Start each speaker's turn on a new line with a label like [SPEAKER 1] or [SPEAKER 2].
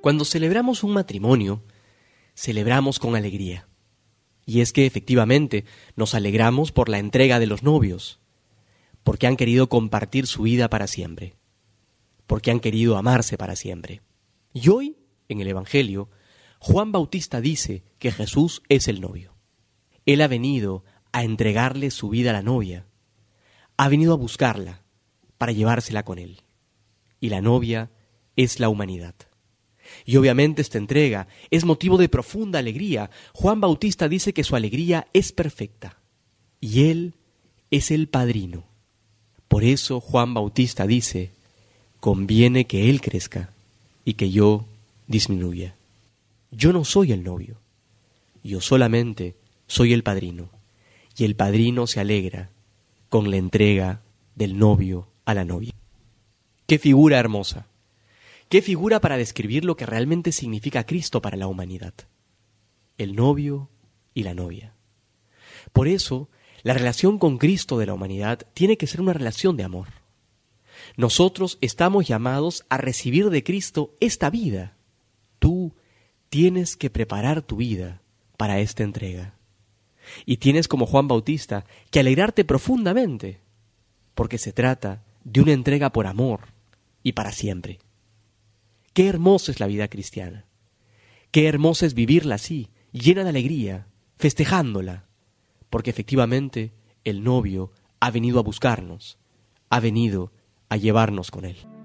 [SPEAKER 1] Cuando celebramos un matrimonio, celebramos con alegría. Y es que efectivamente nos alegramos por la entrega de los novios, porque han querido compartir su vida para siempre, porque han querido amarse para siempre. Y hoy, en el Evangelio, Juan Bautista dice que Jesús es el novio. Él ha venido a entregarle su vida a la novia, ha venido a buscarla para llevársela con él. Y la novia es la humanidad. Y obviamente esta entrega es motivo de profunda alegría. Juan Bautista dice que su alegría es perfecta. Y él es el padrino. Por eso Juan Bautista dice, conviene que él crezca y que yo disminuya. Yo no soy el novio, yo solamente soy el padrino. Y el padrino se alegra con la entrega del novio a la novia. ¡Qué figura hermosa! ¡Qué figura para describir lo que realmente significa Cristo para la humanidad! El novio y la novia. Por eso, la relación con Cristo de la humanidad tiene que ser una relación de amor. Nosotros estamos llamados a recibir de Cristo esta vida. Tú tienes que preparar tu vida para esta entrega. Y tienes, como Juan Bautista, que alegrarte profundamente, porque se trata de una entrega por amor y para siempre. Qué hermosa es la vida cristiana. Qué hermosa es vivirla así, llena de alegría, festejándola, porque efectivamente el novio ha venido a buscarnos, ha venido a llevarnos con él.